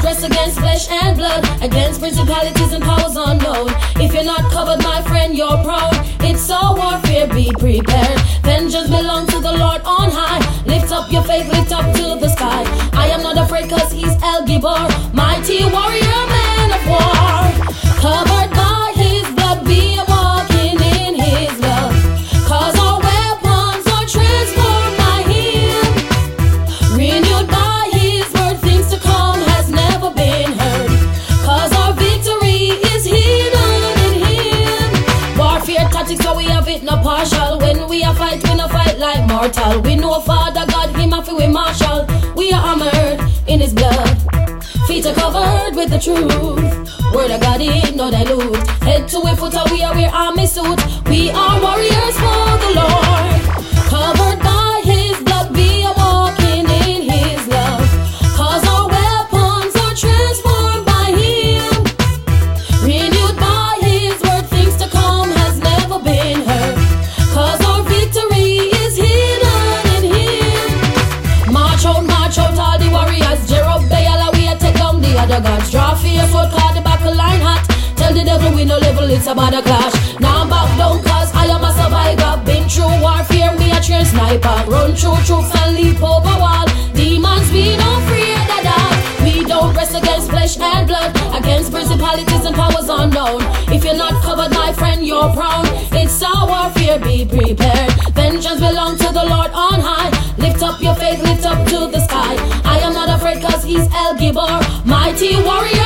wrestle against flesh and blood, against principalities and powers unknown. If you're not covered, my friend, you're prone. It's all warfare, be prepared. Vengeance belongs to the Lord on high. Lift up your faith, lift up to the sky. I am not afraid cause he's El Gibor, mighty warrior, man of war. Covered by his blood, we are walking in his love. Cause our weapons are transformed by him. Renewed by his word, things to come has never been heard. Cause our victory is hidden in him. Warfare tactics, so we have it no partial. When we are fight, we no fight like mortal. We know Father God, him happy we marshal. We are armored in his blood. Feet are covered with the truth. Word of God in no dilute. Head to a foot, we are wear army suit. We are warriors for the Lord. Covered by his blood, we are walking in his love. Cause our weapons are transformed by him. Renewed by his word, things to come has never been heard. Cause our victory is hidden in him. March out all the warriors. Jerobeal, we take down the other gods. Draw for your sword, call the battle line hot. Tell the devil we no level, it's about a clash. Now back down cause I am a survivor. Been through warfare, me a trained sniper. Run through troops and leap over wall. Demons, we don't fear the dark. We don't rest against flesh and blood, against principalities and powers unknown. If you're not covered, my friend, you're prone. It's our warfare, be prepared. Vengeance belongs to the Lord on high. Lift up your faith, lift up to the sky. I am not afraid cause he's El Gibor, mighty warrior.